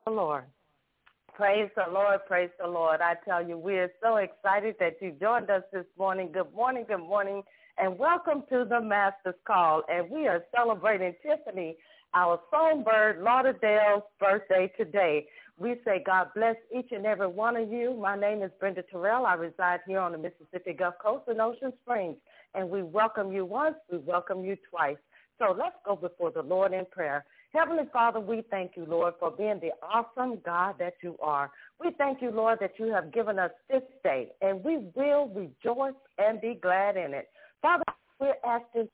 the Lord. Praise the Lord, praise the Lord. I tell you, we are so excited that you joined us this morning. Good morning, and welcome to the Master's Call. And we are celebrating Tiffany, our songbird, Lauderdale's birthday today. We say God bless each and every one of you. My name is Brenda Terrell. I reside here on the Mississippi Gulf Coast in Ocean Springs. And we welcome you once, we welcome you twice. So let's go before the Lord in prayer. Heavenly Father, we thank you, Lord, for being the awesome God that you are. We thank you, Lord, that you have given us this day, and we will rejoice and be glad in it. Father, we're asking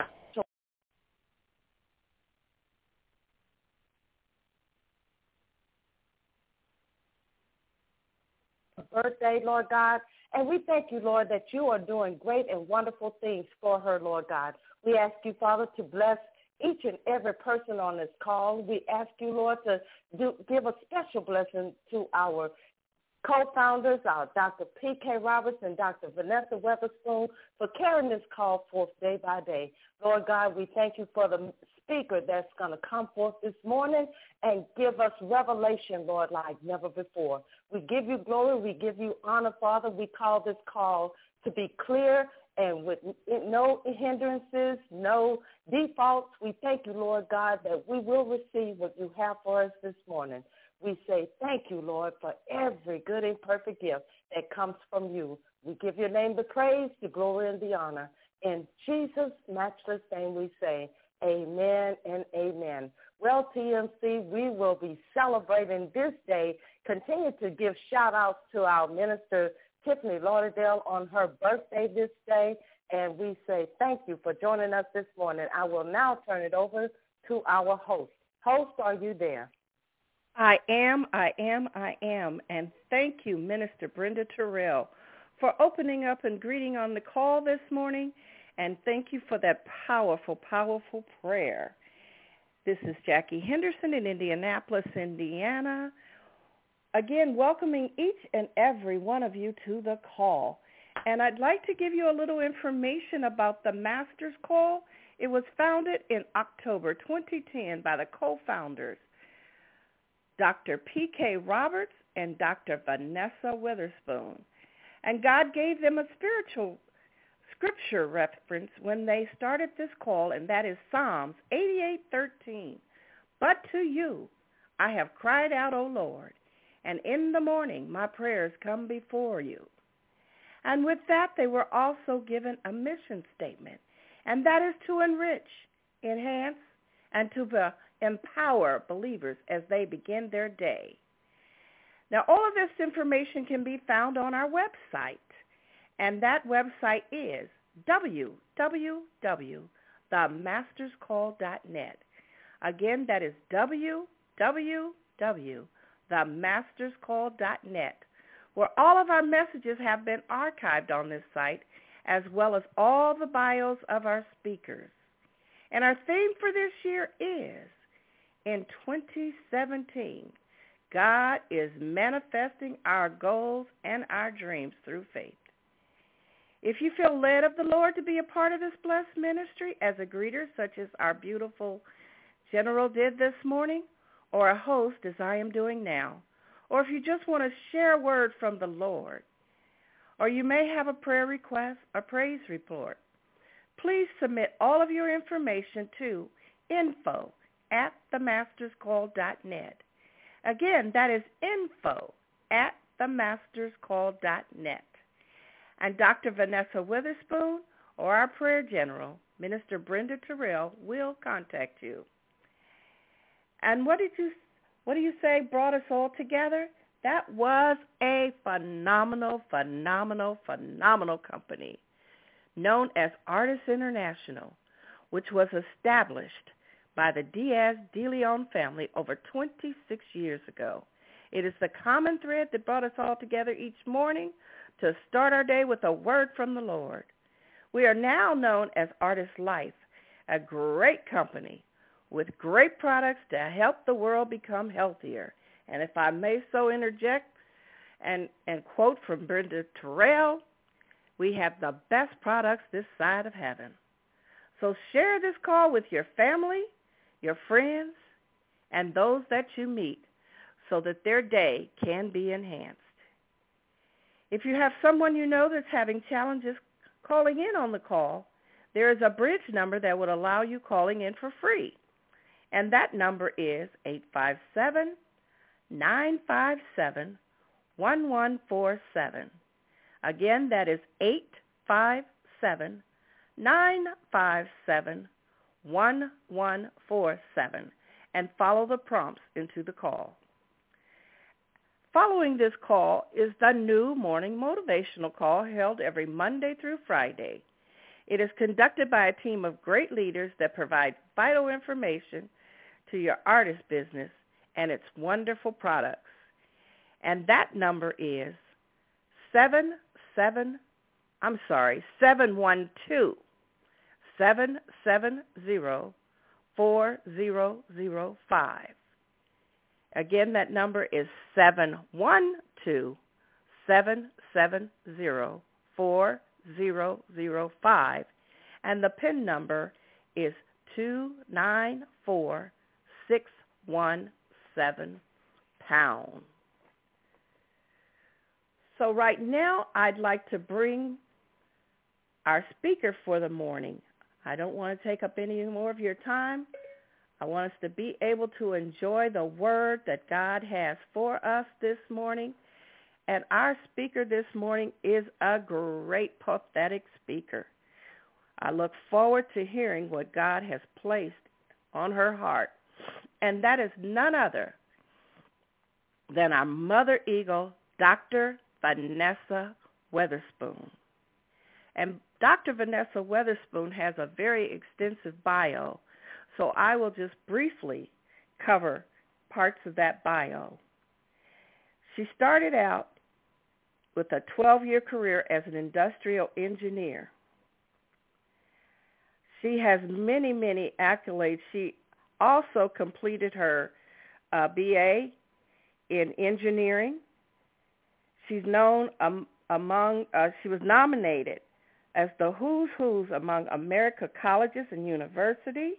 for birthday, Lord God, and we thank you, Lord, that you are doing great and wonderful things for her, Lord God. We ask you, Father, to bless each and every person on this call. We ask you, Lord, to give a special blessing to our co-founders, our Dr. P.K. Roberts and Dr. Vanessa Weatherspoon, for carrying this call forth day by day. Lord God, we thank you for the speaker that's going to come forth this morning and give us revelation, Lord, like never before. We give you glory. We give you honor, Father. We call this call to be clear and with no hindrances, no defaults. We thank you, Lord God, that we will receive what you have for us this morning. We say thank you, Lord, for every good and perfect gift that comes from you. We give your name the praise, the glory, and the honor. In Jesus' matchless name we say amen and amen. Well, TMC, we will be celebrating this day. Continue to give shout-outs to our minister, Tiffany Lauderdale, on her birthday this day, and we say thank you for joining us this morning. I will now turn it over to our host. Host, are you there? I am, and thank you, Minister Brenda Terrell, for opening up and greeting on the call this morning, and thank you for that powerful, powerful prayer. This is Jackie Henderson in Indianapolis, Indiana. Again, welcoming each and every one of you to the call. And I'd like to give you a little information about the Master's Call. It was founded in October 2010 by the co-founders, Dr. P.K. Roberts and Dr. Vanessa Weatherspoon. And God gave them a spiritual scripture reference when they started this call, and that is Psalms 88:13. But to you I have cried out, O Lord, and in the morning my prayers come before you. And with that, they were also given a mission statement, and that is to enrich, enhance, and to empower believers as they begin their day. Now, all of this information can be found on our website, and that website is www.themasterscall.net. Again, that is www.themasterscall.net, where all of our messages have been archived on this site, as well as all the bios of our speakers. And our theme for this year is, in 2017, God is manifesting our goals and our dreams through faith. If you feel led of the Lord to be a part of this blessed ministry as a greeter, such as our beautiful General did this morning, or a host as I am doing now, or if you just want to share a word from the Lord, or you may have a prayer request or praise report, please submit all of your information to info@themasterscall.net. Again, that is info@themasterscall.net. And Dr. Vanessa Weatherspoon or our prayer general, Minister Brenda Terrell, will contact you. And what do you say brought us all together? That was a phenomenal company known as Artists International, which was established by the Diaz de Leon family over 26 years ago. It is the common thread that brought us all together each morning to start our day with a word from the Lord. We are now known as Artist Life, a great company with great products to help the world become healthier. And if I may so interject and quote from Brenda Terrell, we have the best products this side of heaven. So share this call with your family, your friends, and those that you meet, so that their day can be enhanced. If you have someone you know that's having challenges calling in on the call, there is a bridge number that would allow you calling in for free. And that number is 857-957-1147. Again, that is 857-957-1147. And follow the prompts into the call. Following this call is the new morning motivational call held every Monday through Friday. It is conducted by a team of great leaders that provide vital information to your artist business and its wonderful products. And that number is 712-770-4005. Again, that number is 712-770-4005. And the PIN number is 294617#. So right now, I'd like to bring our speaker for the morning. I don't want to take up any more of your time. I want us to be able to enjoy the word that God has for us this morning. And our speaker this morning is a great prophetic speaker. I look forward to hearing what God has placed on her heart. And that is none other than our mother eagle, Dr. Vanessa Weatherspoon. And Dr. Vanessa Weatherspoon has a very extensive bio, so I will just briefly cover parts of that bio. She started out with a 12-year career as an industrial engineer. She has many, many accolades. She also completed her BA in engineering. She's known she was nominated as the Who's Who's among America colleges and universities.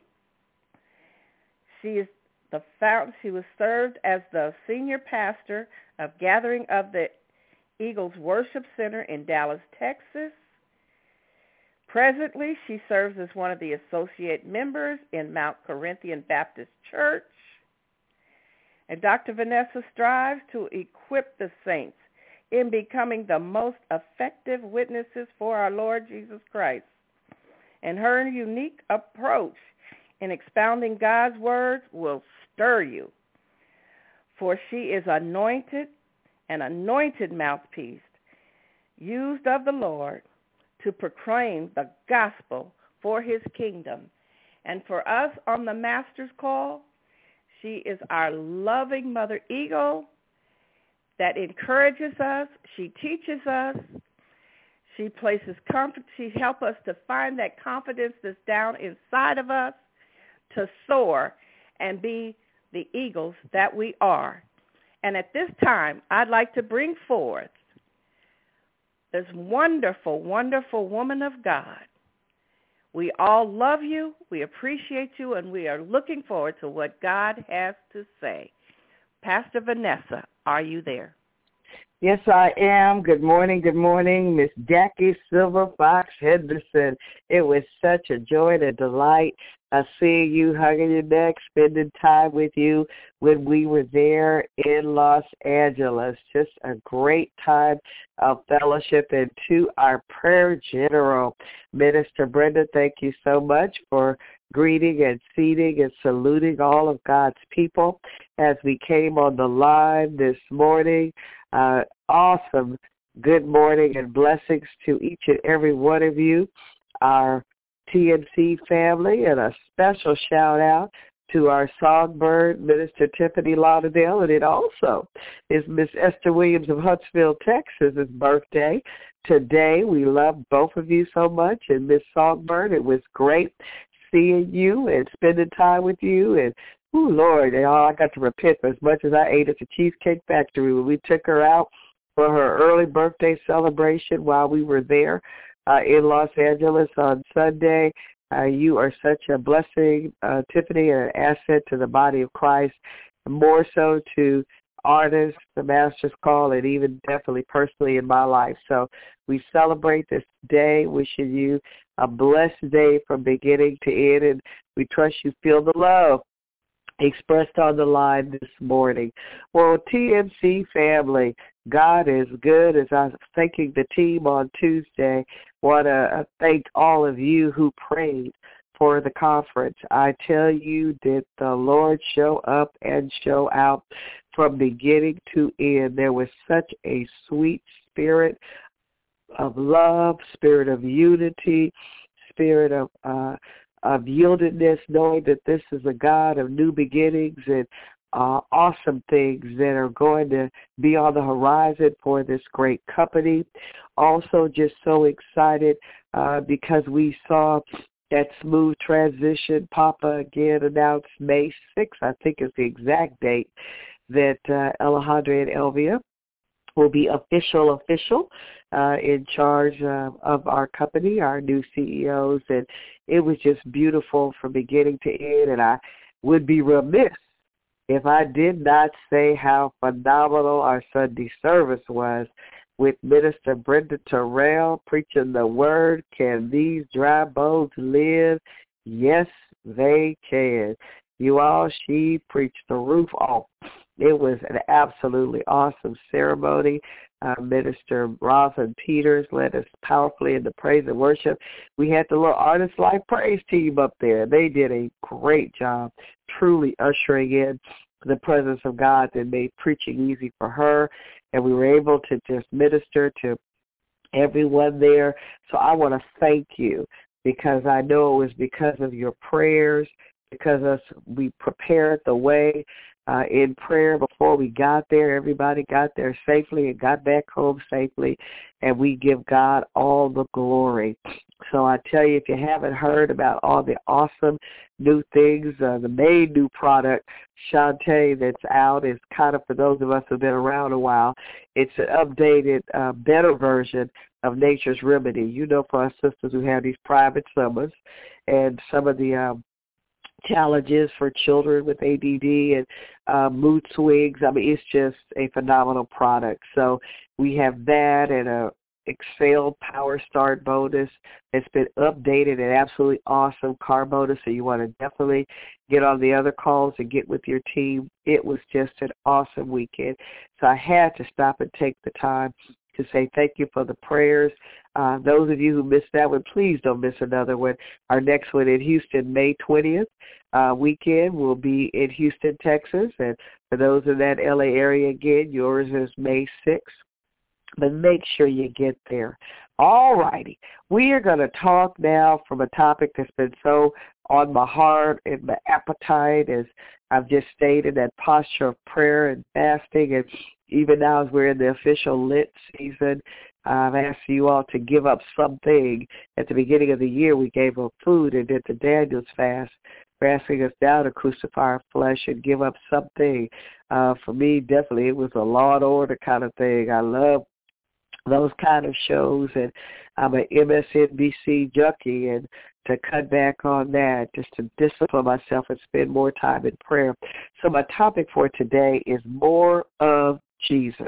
She was served as the senior pastor of Gathering of the Eagles Worship Center in Dallas, Texas. Presently, she serves as one of the associate members in Mount Corinthian Baptist Church. And Dr. Vanessa strives to equip the saints in becoming the most effective witnesses for our Lord Jesus Christ. And her unique approach in expounding God's words will stir you, for she is an anointed mouthpiece, used of the Lord to proclaim the gospel for his kingdom. And for us on the Master's Call, she is our loving Mother Eagle that encourages us. She teaches us. She places comfort. She helps us to find that confidence that's down inside of us to soar and be the eagles that we are. And at this time, I'd like to bring forth this wonderful, wonderful woman of God. We all love you, we appreciate you, and we are looking forward to what God has to say. Pastor Vanessa, are you there? Yes, I am. Good morning, Miss Jackie Silver Fox Henderson. It was such a joy and a delight seeing you, hugging your neck, spending time with you when we were there in Los Angeles. Just a great time of fellowship. And to our prayer general, Minister Brenda, thank you so much for greeting and seating and saluting all of God's people as we came on the line this morning. Awesome good morning and blessings to each and every one of you, our TNC family, and a special shout out to our songbird, Minister Tiffany Lauderdale, and it also is Miss Esther Williams of Huntsville, Texas' birthday today. We love both of you so much, and Miss Songbird, it was great seeing you and spending time with you. And oh, Lord, I got to repent for as much as I ate at the Cheesecake Factory when we took her out for her early birthday celebration while we were there in Los Angeles on Sunday. You are such a blessing, Tiffany, and an asset to the body of Christ, more so to artist, the Master's Call, and even definitely personally in my life. So we celebrate this day, wishing you a blessed day from beginning to end, and we trust you feel the love expressed on the line this morning. Well, TMC family, God is good. As I was thanking the team on Tuesday, want to thank all of you who prayed for the conference. I tell you, did the Lord show up and show out from beginning to end. There was such a sweet spirit of love, spirit of unity, spirit of yieldedness, knowing that this is a God of new beginnings and awesome things that are going to be on the horizon for this great company. Also just so excited because we saw that smooth transition. Papa again announced May 6th, I think is the exact date, that Alejandra and Elvia will be official in charge of our company, our new CEOs, and it was just beautiful from beginning to end, and I would be remiss if I did not say how phenomenal our Sunday service was with Minister Brenda Terrell preaching the word, can these dry bones live? Yes, they can. You all, she preached the roof off. It was an absolutely awesome ceremony. Minister Rosalind Peters led us powerfully in the praise and worship. We had the little Artist Life praise team up there. They did a great job truly ushering in the presence of God that made preaching easy for her, and we were able to just minister to everyone there. So I want to thank you, because I know it was because of your prayers, because we prepared the way in prayer before we got there. Everybody got there safely and got back home safely, and we give God all the glory. So I tell you, if you haven't heard about all the awesome new things, the main new product, Shantae, that's out is kind of for those of us who have been around a while. It's an updated, better version of Nature's Remedy. You know, for our sisters who have these private summers and some of the challenges for children with ADD and mood swings. I mean, it's just a phenomenal product. So we have that and a Excel Power Start bonus. It's been updated and absolutely awesome car bonus. So you want to definitely get on the other calls and get with your team. It was just an awesome weekend. So I had to stop and take the time to say thank you for the prayers. Those of you who missed that one, please don't miss another one. Our next one in Houston, May 20th weekend, will be in Houston, Texas. And for those in that LA area, again, yours is May 6th. But make sure you get there. All righty. We are going to talk now from a topic that's been so on my heart and my appetite, as I've just stated, that posture of prayer and fasting. And even now as we're in the official Lent season, I've asked you all to give up something. At the beginning of the year, we gave up food and did the Daniel's fast. We're asking us now to crucify our flesh and give up something. For me, definitely, it was a Law and Order kind of thing. I love those kind of shows, and I'm an MSNBC junkie, and to cut back on that, just to discipline myself and spend more time in prayer. So my topic for today is more of Jesus.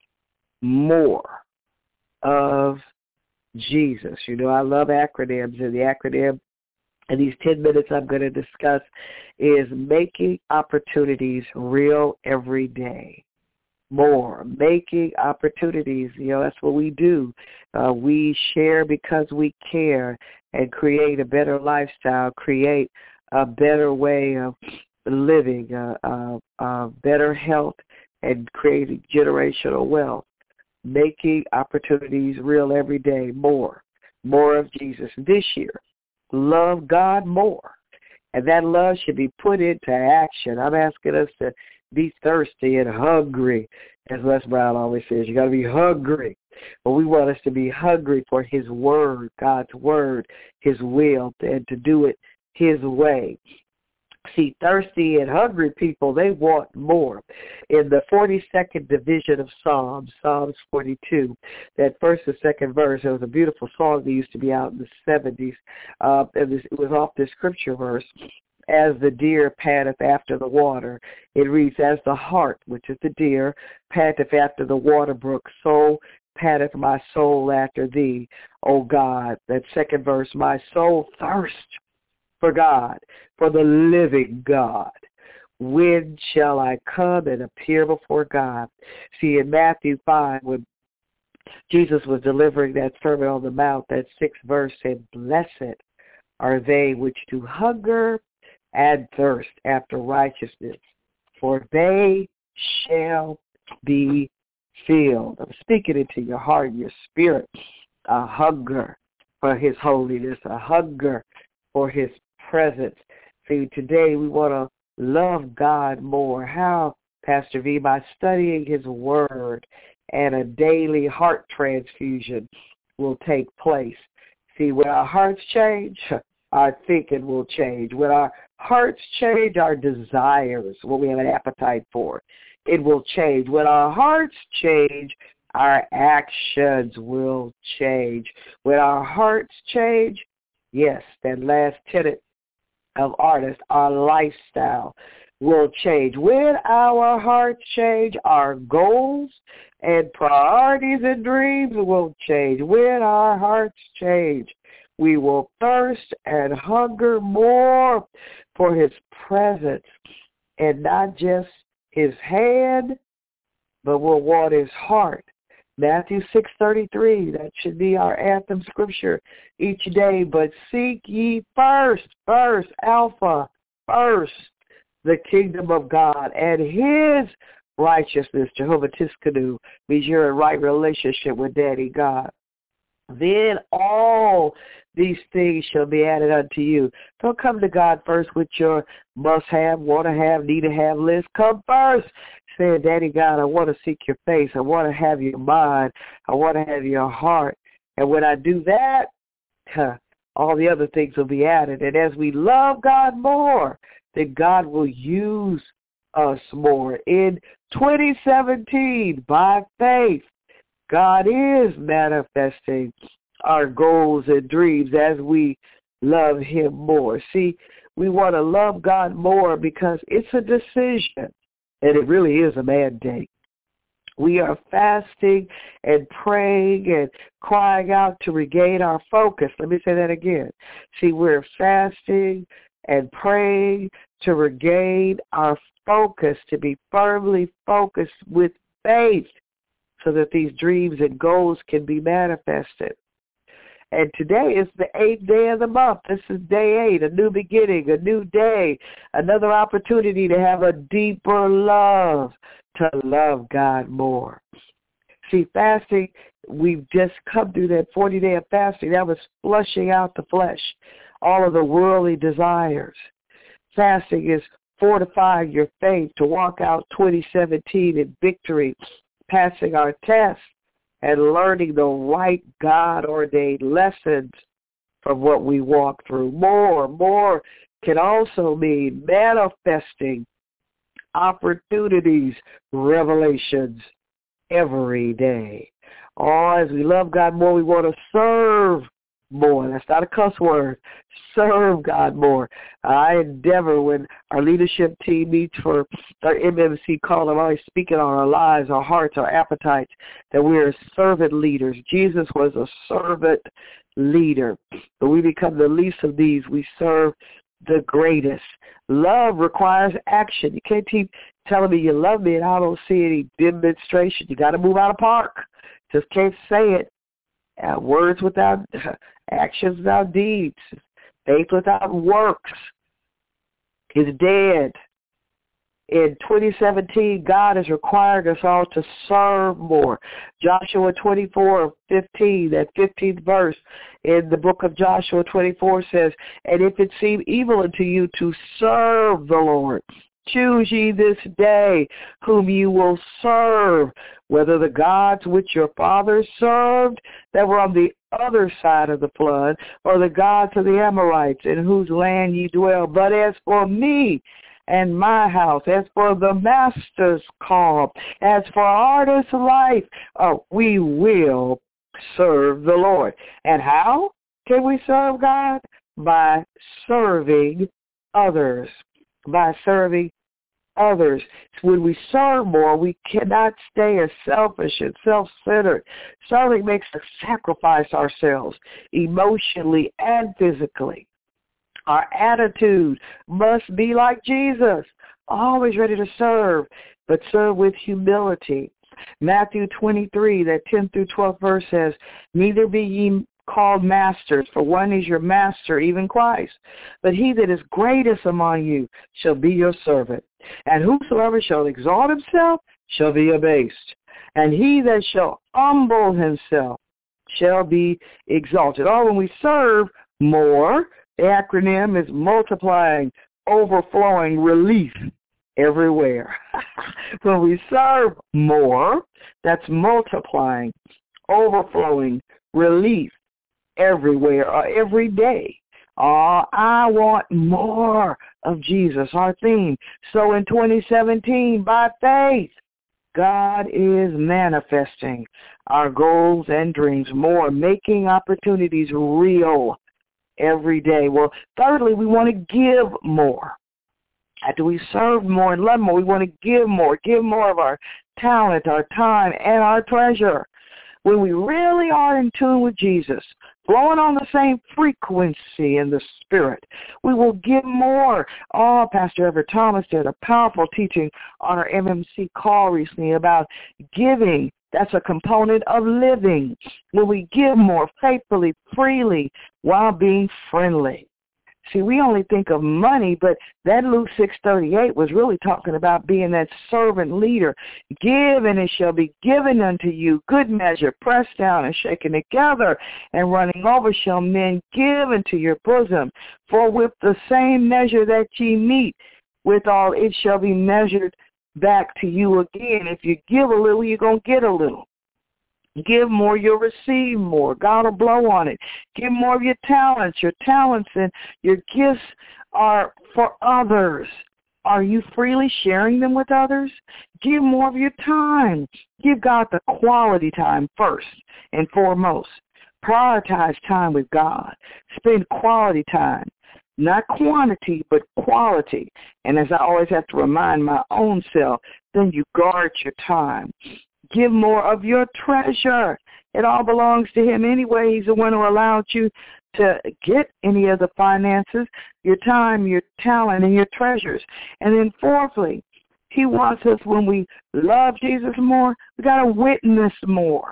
More of Jesus. You know, I love acronyms, and the acronym in these 10 minutes I'm going to discuss is making opportunities real every day. More, making opportunities. You know, that's what we do. We share because we care and create a better lifestyle, create a better way of living, better health, and creating generational wealth. Making opportunities real every day. More of Jesus. This year, love God more. And that love should be put into action. I'm asking us to be thirsty and hungry. As Les Brown always says, you got to be hungry. But we want us to be hungry for His word, God's word, His will, and to do it His way. See, thirsty and hungry people, they want more. In the 42nd division of Psalms, Psalms 42, that first and second verse, it was a beautiful song that used to be out in the 70s. It was off this scripture verse. as the deer panteth after the water. It reads, as the hart, which is the deer, panteth after the water brook, so panteth my soul after thee, O God. That second verse, my soul thirsts for God, for the living God. When shall I come and appear before God? See, in Matthew 5, when Jesus was delivering that Sermon on the Mount, that 6th verse said, blessed are they which do hunger and thirst after righteousness, for they shall be filled. I'm speaking into your heart and your spirit, a hunger for his holiness, a hunger for his presence. See, today we want to love God more. How, Pastor V? By studying his word, and a daily heart transfusion will take place. See, when our hearts change, our thinking will change. When our hearts change, our desires, what we have an appetite for, it will change. When our hearts change, our actions will change. When our hearts change, yes, that last tenet of artists, our lifestyle will change. When our hearts change, our goals and priorities and dreams will change. When our hearts change, we will thirst and hunger more for his presence, and not just his hand, but we'll want his heart. Matthew 6:33, that should be our anthem scripture each day. But seek ye first, Alpha, first, the kingdom of God and his righteousness. Jehovah Tiskanu means you're in right relationship with Daddy God. Then all these things shall be added unto you. Don't come to God first with your must-have, want-to-have, need-to-have list. Come first saying, Daddy God, I want to seek your face. I want to have your mind. I want to have your heart. And when I do that, all the other things will be added. And as we love God more, then God will use us more. In 2017, by faith, God is manifesting our goals and dreams as we love him more. See, we want to love God more because it's a decision, and it really is a mandate. We are fasting and praying and crying out to regain our focus. Let me say that again. See, we're fasting and praying to regain our focus, to be firmly focused with faith so that these dreams and goals can be manifested. And today is the 8th day of the month. This is day 8, a new beginning, a new day, another opportunity to have a deeper love, to love God more. See, fasting, we've just come through that 40-day of fasting. That was flushing out the flesh, all of the worldly desires. Fasting is fortifying your faith to walk out 2017 in victory, passing our tests, and learning the right God-ordained lessons from what we walk through. More can also mean manifesting opportunities, revelations every day. Oh, as we love God more, we want to serve more. That's not a cuss word. Serve God more. I endeavor when our leadership team meets for our MMC call, I'm always speaking on our lives, our hearts, our appetites, that we are servant leaders. Jesus was a servant leader. But we become the least of these. We serve the greatest. Love requires action. You can't keep telling me you love me and I don't see any demonstration. You got to move out of park. Just can't say it. Words without actions, without deeds. Faith without works is dead. In 2017, God has required us all to serve more. Joshua 24:15, that 15th verse in the book of Joshua 24 says, and if it seem evil unto you to serve the Lord, choose ye this day whom you will serve, whether the gods which your fathers served that were on the other side of the flood, or the gods of the Amorites in whose land ye dwell. But as for me and my house, as for the master's call, as for artist's life, we will serve the Lord. And how can we serve God? By serving others by serving others. When we serve more, we cannot stay as selfish and self-centered. Serving makes us sacrifice ourselves emotionally and physically. Our attitude must be like Jesus, always ready to serve, but serve with humility. Matthew 23, that 10 through 12 verse says, "Neither be ye called masters, for one is your master, even Christ. But he that is greatest among you shall be your servant. And whosoever shall exalt himself shall be abased. And he that shall humble himself shall be exalted." Oh, when we serve more, the acronym is multiplying, overflowing, relief everywhere. When we serve more, that's multiplying, overflowing, relief everywhere or every day. I want more of Jesus, our theme. So in 2017, by faith, God is manifesting our goals and dreams more, making opportunities real every day. Well, thirdly, we want to give more. After we serve more and love more, we want to give more of our talent, our time, and our treasure. When we really are in tune with Jesus, flowing on the same frequency in the Spirit, we will give more. Oh, Pastor Everett Thomas did a powerful teaching on our MMC call recently about giving. That's a component of living. When we give more faithfully, freely, while being friendly. See, we only think of money, but that Luke 6:38 was really talking about being that servant leader. Give, and it shall be given unto you. Good measure, pressed down and shaken together, and running over shall men give into your bosom. For with the same measure that ye meet withal, it shall be measured back to you again. If you give a little, you're going to get a little. Give more, you'll receive more. God will blow on it. Give more of your talents. Your talents and your gifts are for others. Are you freely sharing them with others? Give more of your time. Give God the quality time first and foremost. Prioritize time with God. Spend quality time. Not quantity, but quality. And as I always have to remind my own self, then you guard your time. Give more of your treasure. It all belongs to him anyway. He's the one who allowed you to get any of the finances, your time, your talent, and your treasures. And then fourthly, he wants us, when we love Jesus more, we got to witness more.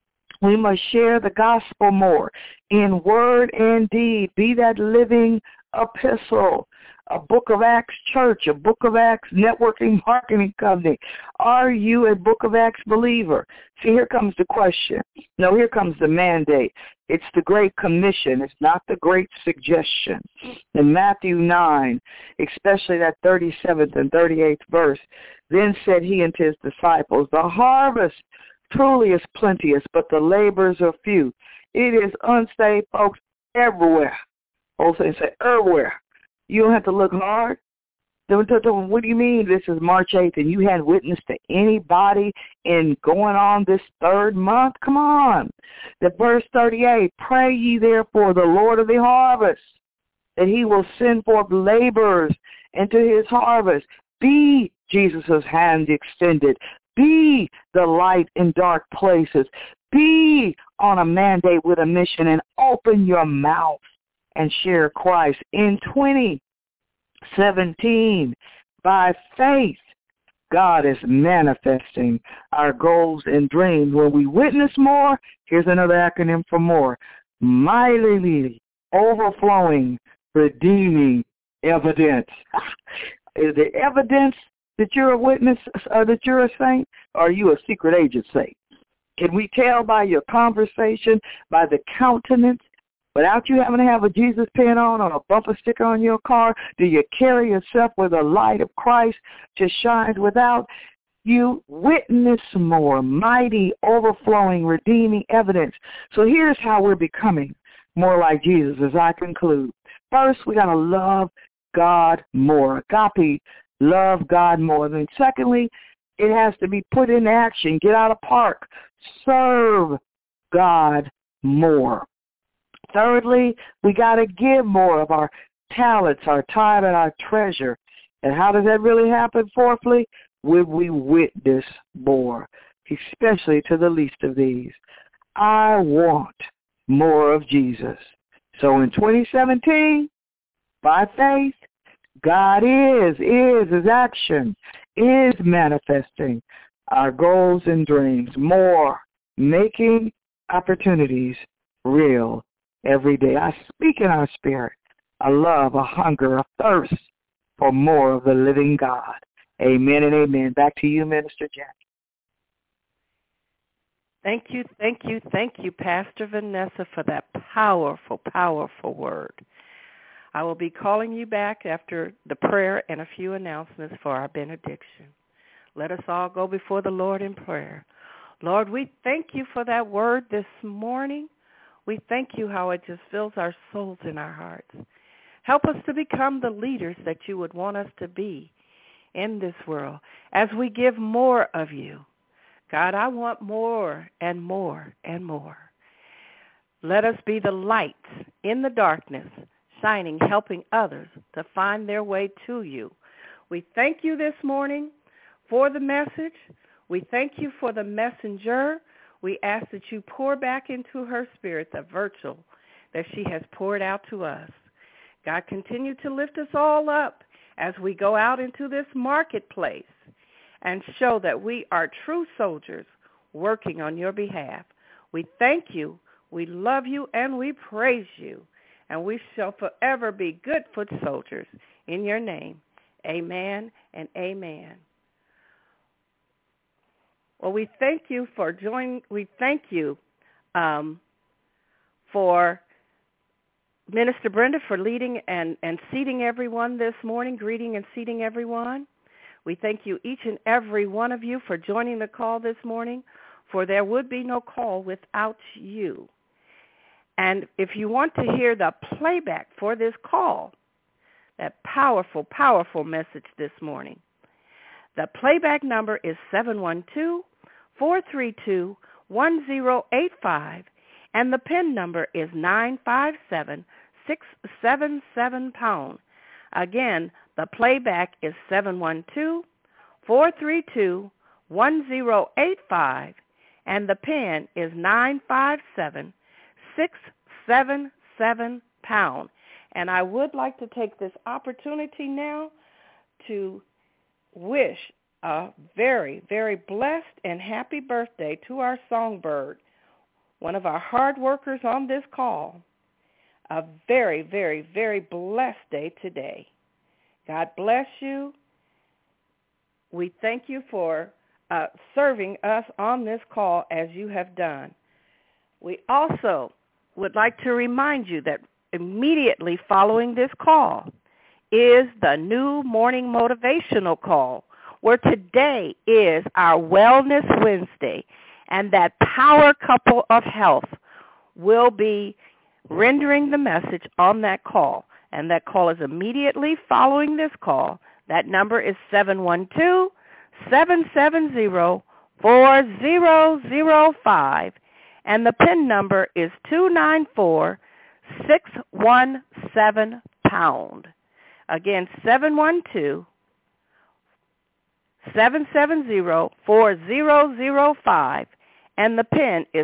We must share the gospel more in word and deed. Be that living epistle. A Book of Acts church, a Book of Acts networking marketing company. Are you a Book of Acts believer? See, here comes the question. No, here comes the mandate. It's the Great Commission. It's not the Great Suggestion. In Matthew 9, especially that 37th and 38th verse, then said he unto his disciples, the harvest truly is plenteous, but the laborers are few. It is unsaved folks everywhere. Also, say everywhere. You don't have to look hard. What do you mean this is March 8th and you hadn't witnessed to anybody in going on this third month? Come on. The verse 38, pray ye therefore the Lord of the harvest, that he will send forth laborers into his harvest. Be Jesus' hand extended. Be the light in dark places. Be on a mandate with a mission, and open your mouth and share Christ. In 2017, by faith, God is manifesting our goals and dreams. When we witness more, here's another acronym for more, mightily overflowing, redeeming evidence. Is the evidence that you're a witness, that you're a saint, or are you a secret agent saint? Can we tell by your conversation, by the countenance, without you having to have a Jesus pin on or a bumper sticker on your car? Do you carry yourself with the light of Christ just shines without? You witness more, mighty, overflowing, redeeming evidence. So here's how we're becoming more like Jesus as I conclude. First, we got to love God more. Agape, love God more. Then secondly, it has to be put in action. Get out of park. Serve God more. Thirdly, we got to give more of our talents, our time, and our treasure. And how does that really happen? Fourthly, when we witness more, especially to the least of these. I want more of Jesus. So in 2017, by faith, God His action is manifesting our goals and dreams, more, making opportunities real every day. I speak in our spirit a love, a hunger, a thirst for more of the living God. Amen and amen. Back to you, Minister Jack. Thank you, Pastor Vanessa, for that powerful, powerful word. I will be calling you back after the prayer and a few announcements for our benediction. Let us all go before the Lord in prayer. Lord, we thank you for that word this morning. We thank you how it just fills our souls and our hearts. Help us to become the leaders that you would want us to be in this world as we give more of you. God, I want more and more and more. Let us be the lights in the darkness, shining, helping others to find their way to you. We thank you this morning for the message. We thank you for the messenger. We ask that you pour back into her spirit the virtue that she has poured out to us. God, continue to lift us all up as we go out into this marketplace and show that we are true soldiers working on your behalf. We thank you, we love you, and we praise you. And we shall forever be good foot soldiers in your name. Amen and amen. Well, we thank you for joining. We thank you for Minister Brenda for leading and seating everyone this morning, greeting and seating everyone. We thank you, each and every one of you, for joining the call this morning, for there would be no call without you. And if you want to hear the playback for this call, that powerful, powerful message this morning, the playback number is 712-432-1085, and the PIN number is 957677#. Again, the playback is 712-432-1085, and the PIN is 957677#. And I would like to take this opportunity now to wish a very, very blessed and happy birthday to our songbird, one of our hard workers on this call. A very, very, very blessed day today. God bless you. We thank you for serving us on this call as you have done. We also would like to remind you that immediately following this call is the new morning motivational call, where today is our Wellness Wednesday, and that power couple of health will be rendering the message on that call. And that call is immediately following this call. That number is 712-770-4005, and the PIN number is 294617#. Again, 712-770-4005, and the PIN is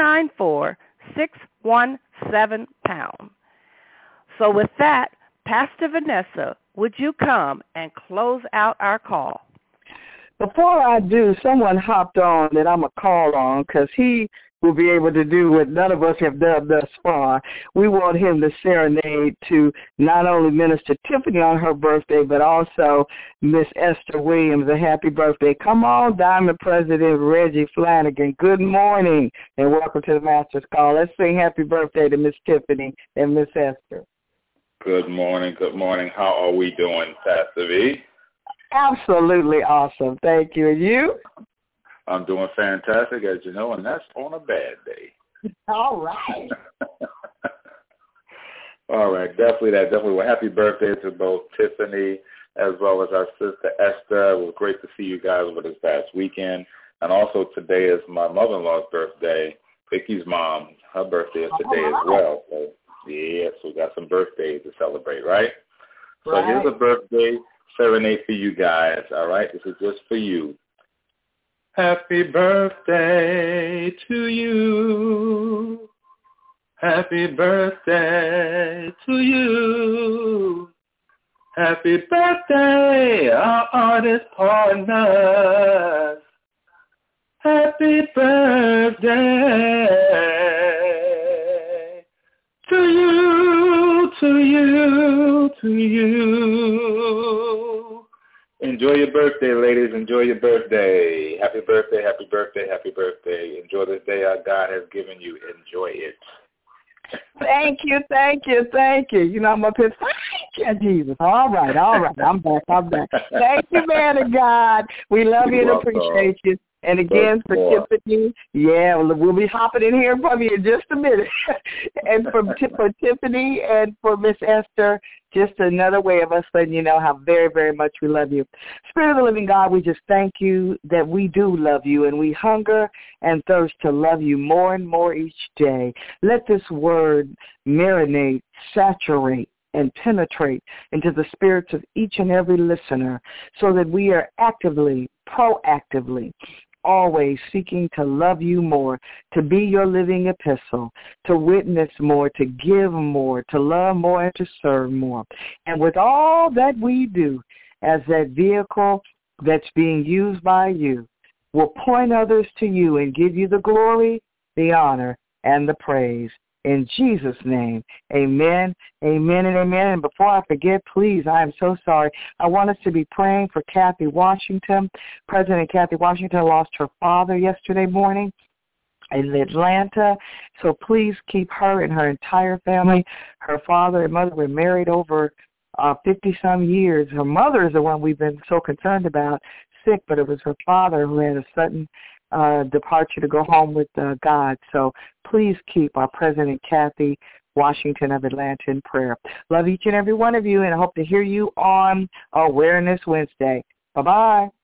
294617#. So with that, Pastor Vanessa, would you come and close out our call? Before I do, someone hopped on that I'm going to call on because he will be able to do what none of us have done thus far. We want him to serenade to not only Minister Tiffany on her birthday, but also Miss Esther Williams, a happy birthday. Come on, Diamond President Reggie Flanagan. Good morning and welcome to the Master's Call. Let's sing happy birthday to Miss Tiffany and Miss Esther. Good morning. Good morning. How are we doing, Pastor V? Absolutely awesome. Thank you. And you? I'm doing fantastic, as you know, and that's on a bad day. All right. All right. Definitely. Well, happy birthday to both Tiffany as well as our sister Esther. It was great to see you guys over this past weekend. And also today is my mother-in-law's birthday, Vicky's mom. Her birthday is today as well. So Yes, we got some birthdays to celebrate, right? So Right. here's a birthday serenade for you guys, all right? This is just for you. Happy birthday to you. Happy birthday to you. Happy birthday, our artist partners. Happy birthday to you, to you, to you. Enjoy your birthday, ladies. Enjoy your birthday. Happy birthday, happy birthday, happy birthday. Enjoy this day our God has given you. Enjoy it. Thank you, thank you, thank you. You know, I'm up here, thank you, Jesus. All right. I'm back. Thank you, man of God. We love you and appreciate you. And again, for Tiffany, we'll be hopping in here from you in just a minute. And for Tiffany and for Miss Esther, just another way of us letting you know how very, very much we love you. Spirit of the living God, we just thank you that we do love you, and we hunger and thirst to love you more and more each day. Let this word marinate, saturate, and penetrate into the spirits of each and every listener so that we are actively, proactively, always seeking to love you more, to be your living epistle, to witness more, to give more, to love more, and to serve more. And with all that we do as that vehicle that's being used by you, we'll point others to you and give you the glory, the honor, and the praise. In Jesus' name, amen, amen, and amen. And before I forget, please, I am so sorry. I want us to be praying for Kathy Washington. President Kathy Washington lost her father yesterday morning in Atlanta. So please keep her and her entire family. Her father and mother were married over 50-some years. Her mother is the one we've been so concerned about, sick, but it was her father who had a sudden departure to go home with God. So please keep our President Kathy Washington of Atlanta in prayer. Love each and every one of you, and I hope to hear you on Awareness Wednesday. Bye-bye.